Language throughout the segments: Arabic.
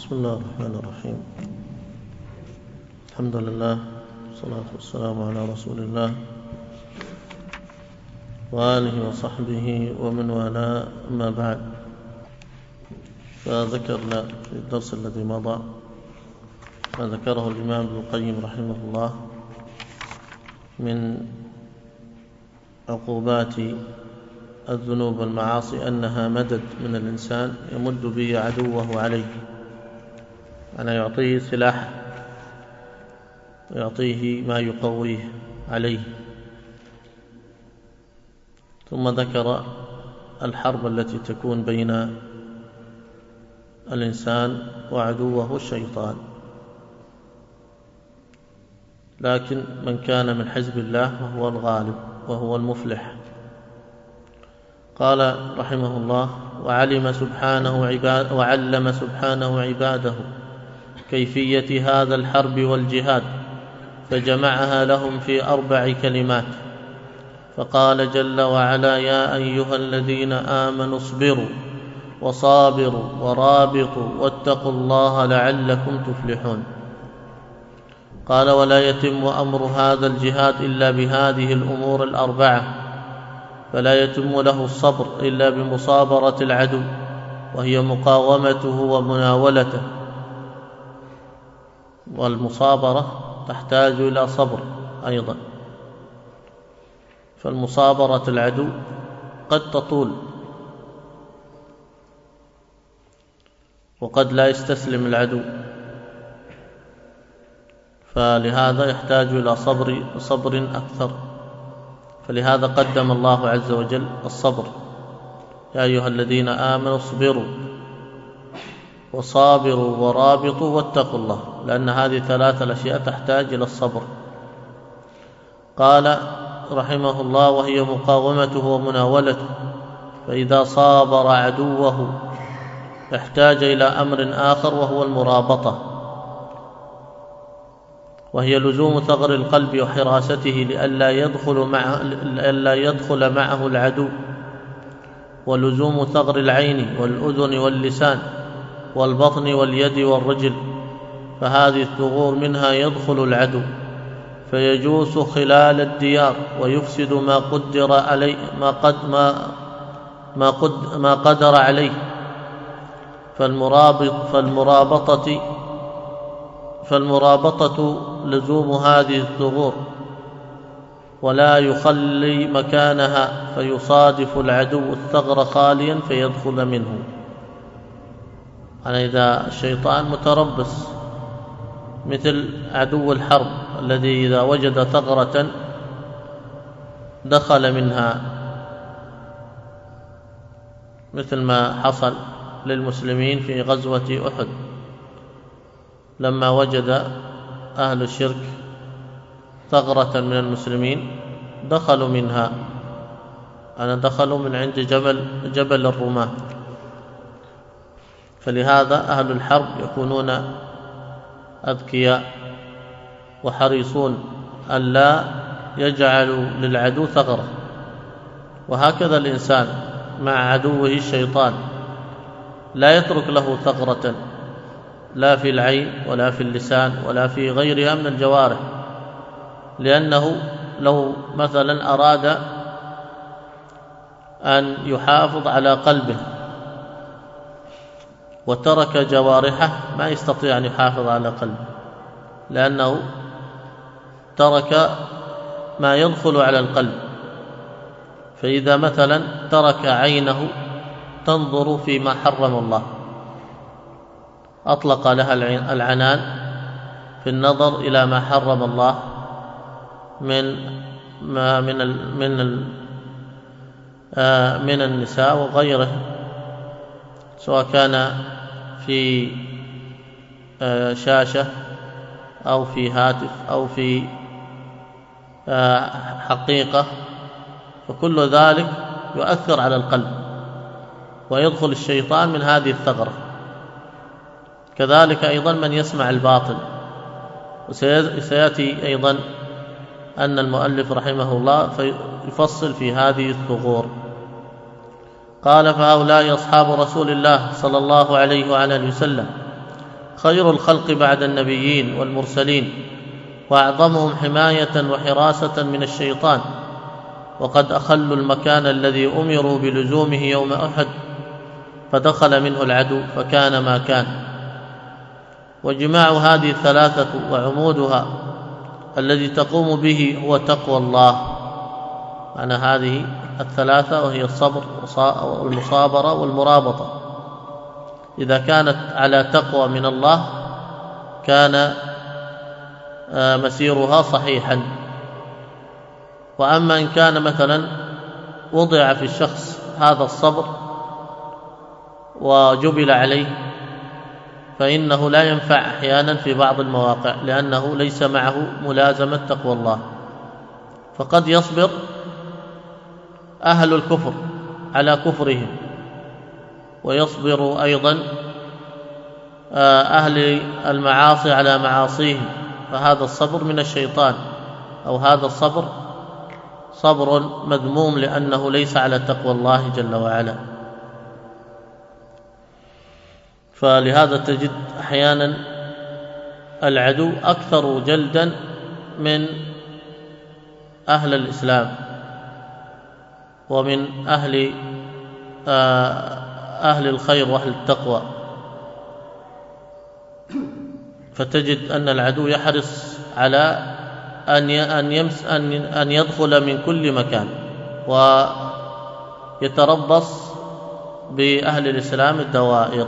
بسم الله الرحمن الرحيم. الحمد لله والصلاة والسلام على رسول الله وآله وصحبه ومن والاه، أما بعد. فذكرنا في الدرس الذي مضى ما ذكره الإمام ابن القيم رحمه الله من عقوبات الذنوب والمعاصي، أنها مدد من الإنسان يمد به عدوه عليه، أنا يعطيه سلاح ويعطيه ما يقويه عليه. ثم ذكر الحرب التي تكون بين الإنسان وعدوه الشيطان، لكن من كان من حزب الله فهو الغالب وهو المفلح. قال رحمه الله: وعلم سبحانه عباده كيفية هذا الحرب والجهاد، فجمعها لهم في 4 كلمات، فقال جل وعلا: يا أيها الذين آمنوا اصبروا وصابروا ورابطوا واتقوا الله لعلكم تفلحون. قال: ولا يتم أمر هذا الجهاد إلا بهذه الأمور 4، فلا يتم له الصبر إلا بمصابرة العدو، وهي مقاومته ومناولته، والمصابرة تحتاج إلى صبر أيضا، فالمصابرة العدو قد تطول وقد لا يستسلم العدو، فلهذا يحتاج إلى صبر أكثر، فلهذا قدم الله عز وجل الصبر: يا أيها الذين آمنوا اصبروا وصابروا ورابطوا واتقوا الله، لأن هذه 3 الأشياء تحتاج إلى الصبر. قال رحمه الله: وهي مقاومته ومناولته، فإذا صابر عدوه يحتاج إلى أمر آخر وهو المرابطة، وهي لزوم ثغر القلب وحراسته لئلا يدخل معه العدو، ولزوم ثغر العين والأذن واللسان والبطن واليد والرجل، فهذه الثغور منها يدخل العدو فيجوس خلال الديار ويفسد ما قدر عليه. فالمرابطة لزوم هذه الثغور، ولا يخلي مكانها، فيصادف العدو الثغر خاليا فيدخل منه. يعني إذا الشيطان متربص مثل عدو الحرب الذي إذا وجد ثغرة دخل منها، مثل ما حصل للمسلمين في غزوة أحد، لما وجد أهل الشرك ثغرة من المسلمين دخلوا منها، دخلوا من عند جبل الرماة. فلهذا أهل الحرب يكونون أذكياء وحريصون ألا يجعلوا للعدو ثغرة. وهكذا الإنسان مع عدوه الشيطان لا يترك له ثغرة، لا في العين ولا في اللسان ولا في غيرها من الجوارح، لأنه لو مثلا أراد أن يحافظ على قلبه وترك جوارحه ما يستطيع أن يحافظ على قلبه، لأنه ترك ما يدخل على القلب. فإذا مثلا ترك عينه تنظر فيما حرم الله، أطلق لها العنان في النظر إلى ما حرم الله من النساء وغيره، سواء كان في شاشة أو في هاتف أو في حقيقة، فكل ذلك يؤثر على القلب ويدخل الشيطان من هذه الثغرة. كذلك أيضا من يسمع الباطل. وسيأتي أيضا أن المؤلف رحمه الله يفصل في هذه الثغور. قال: فهؤلاء أصحاب رسول الله صلى الله عليه وعلى آله وسلم، خير الخلق بعد النبيين والمرسلين، وأعظمهم حماية وحراسة من الشيطان، وقد أخلوا المكان الذي أمروا بلزومه يوم أحد، فدخل منه العدو فكان ما كان. وجماع هذه الثلاثة وعمودها الذي تقوم به هو تقوى الله. معنى هذه الثلاثة وهي الصبر والمصابرة والمرابطة، إذا كانت على تقوى من الله كان مسيرها صحيحا. وأما إن كان مثلا وضع في الشخص هذا الصبر وجبل عليه فإنه لا ينفع أحيانا في بعض المواقع، لأنه ليس معه ملازمة تقوى الله. فقد يصبر أهل الكفر على كفرهم، ويصبر أيضا أهل المعاصي على معاصيهم، فهذا الصبر من الشيطان، أو هذا الصبر صبر مذموم لأنه ليس على تقوى الله جل وعلا. فلهذا تجد أحيانا العدو أكثر جلدا من أهل الإسلام ومن أهل الخير وأهل التقوى. فتجد أن العدو يحرص على أن يدخل من كل مكان ويتربص بأهل الإسلام الدوائر.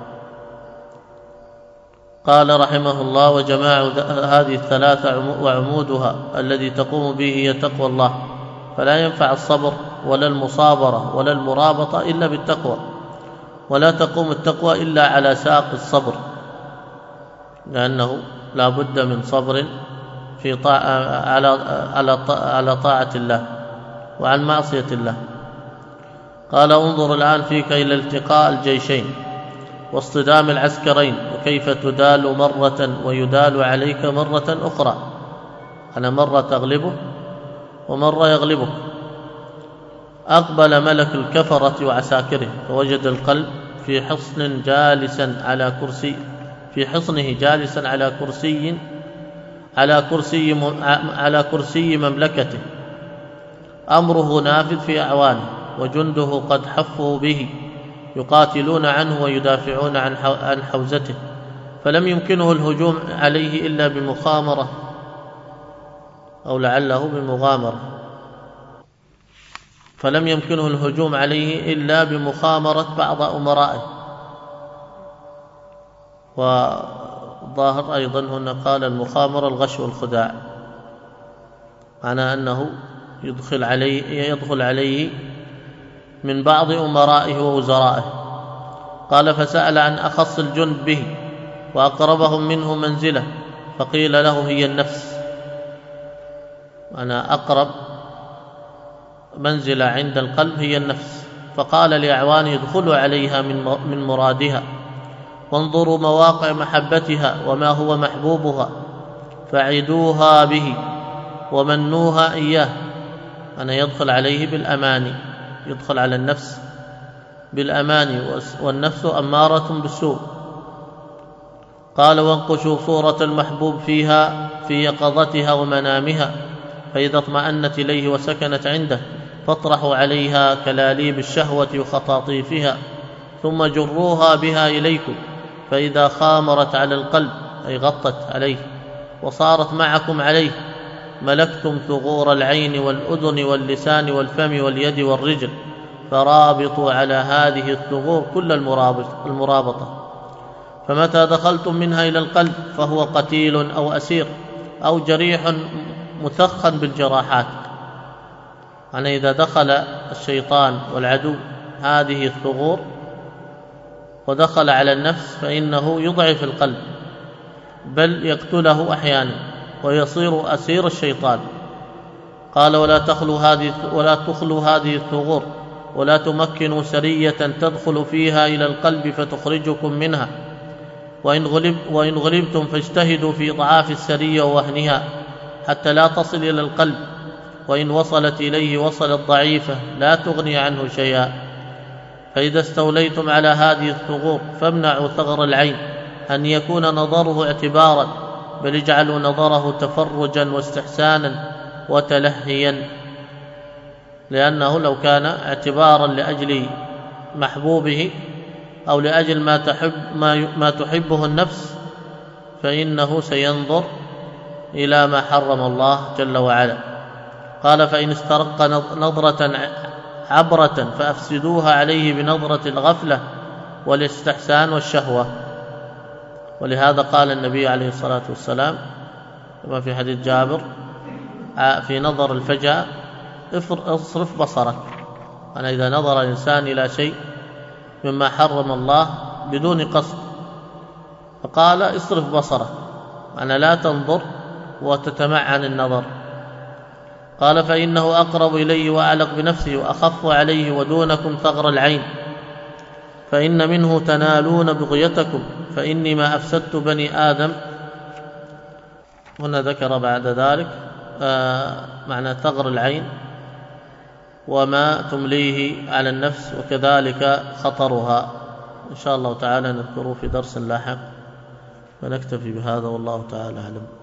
قال رحمه الله: وجماع هذه الثلاثة وعمودها الذي تقوم به هي تقوى الله، فلا ينفع الصبر ولا المصابرة ولا المرابطة إلا بالتقوى، ولا تقوم التقوى إلا على ساق الصبر، لأنه لا بد من صبر في على طاعة الله وعن معصية الله. قال: انظر الآن فيك إلى التقاء الجيشين واصطدام العسكرين، وكيف تدال مرة ويدال عليك مرة أخرى. أنا مرة تغلبه ومرة يغلبك. أقبل ملك الكفرة وعساكره فوجد القلب في حصن جالسا على كرسي، في حصنه جالسا على كرسي مملكته، أمره نافذ في أعوانه، وجنده قد حفوا به يقاتلون عنه ويدافعون عن حوزته، فلم يمكنه الهجوم عليه إلا بمخامرة، أو لعله بمغامرة، فلم يمكنه الهجوم عليه إلا بمخامرة بعض أمرائه. وظاهر أيضا هنا قال المخامرة الغش والخداع، معنى أنه يدخل عليه من بعض أمرائه ووزرائه. قال: فسأل عن أخص الجند به وأقربهم منه منزلة، فقيل له: هي النفس. أنا أقرب منزلة عند القلب هي النفس. فقال لأعوانه: ادخلوا عليها من مرادها، وانظروا مواقع محبتها وما هو محبوبها، فعدوها به ومنوها إياه. أنا يدخل عليه بالأماني، يدخل على النفس بالأماني، والنفس أمارة بالسوء. قال: وانقشوا صورة المحبوب فيها في يقظتها ومنامها، فإذا اطمأنت إليه وسكنت عنده فاطرحوا عليها كلاليب الشهوة وخطاطيفها، ثم جروها بها إليكم، فإذا خامرت على القلب أي غطت عليه وصارت معكم عليه، ملكتم ثغور العين والأذن واللسان والفم واليد والرجل، فرابطوا على هذه الثغور كل المرابطة. فمتى دخلتم منها إلى القلب فهو قتيل أو أسير أو جريح مثخن بالجراحات. يعني إذا دخل الشيطان والعدو هذه الثغور ودخل على النفس فإنه يضعف القلب، بل يقتله أحيانا ويصير أسير الشيطان. قال: ولا تخلوا هذه الثغور، ولا تمكنوا سرية تدخل فيها إلى القلب فتخرجكم منها، وإن غلبتم فاجتهدوا في إضعاف السرية ووهنها حتى لا تصل إلى القلب، وإن وصلت إليه وصلت ضعيفة لا تغني عنه شيئا. فإذا استوليتم على هذه الثغور فامنعوا ثغر العين أن يكون نظره اعتبارا، بل اجعلوا نظره تفرجا واستحسانا وتلهيا، لأنه لو كان اعتبارا لأجل محبوبه أو لأجل ما تحبه النفس فإنه سينظر إلى ما حرم الله جل وعلا. قال: فإن استرق نظرة عبرة فأفسدوها عليه بنظرة الغفلة والاستحسان والشهوة. ولهذا قال النبي عليه الصلاة والسلام كما في حديث جابر في نظر الفجأة: اصرف بصرك. أنا إذا نظر الإنسان إلى شيء مما حرم الله بدون قصد فقال: اصرف بصرك، أنا لا تنظر وتتمعن النظر. قال: فإنه أقرب إليه وأعلق بنفسه وأخف عليه ودونكم ثغر العين، فإن منه تنالون بغيتكم، فإني ما أفسدت بني آدم. هنا ذكر بعد ذلك معنى ثغر العين وما تمليه على النفس وكذلك خطرها. إن شاء الله تعالى نذكره في درس لاحق، ونكتفي بهذا والله تعالى أعلم.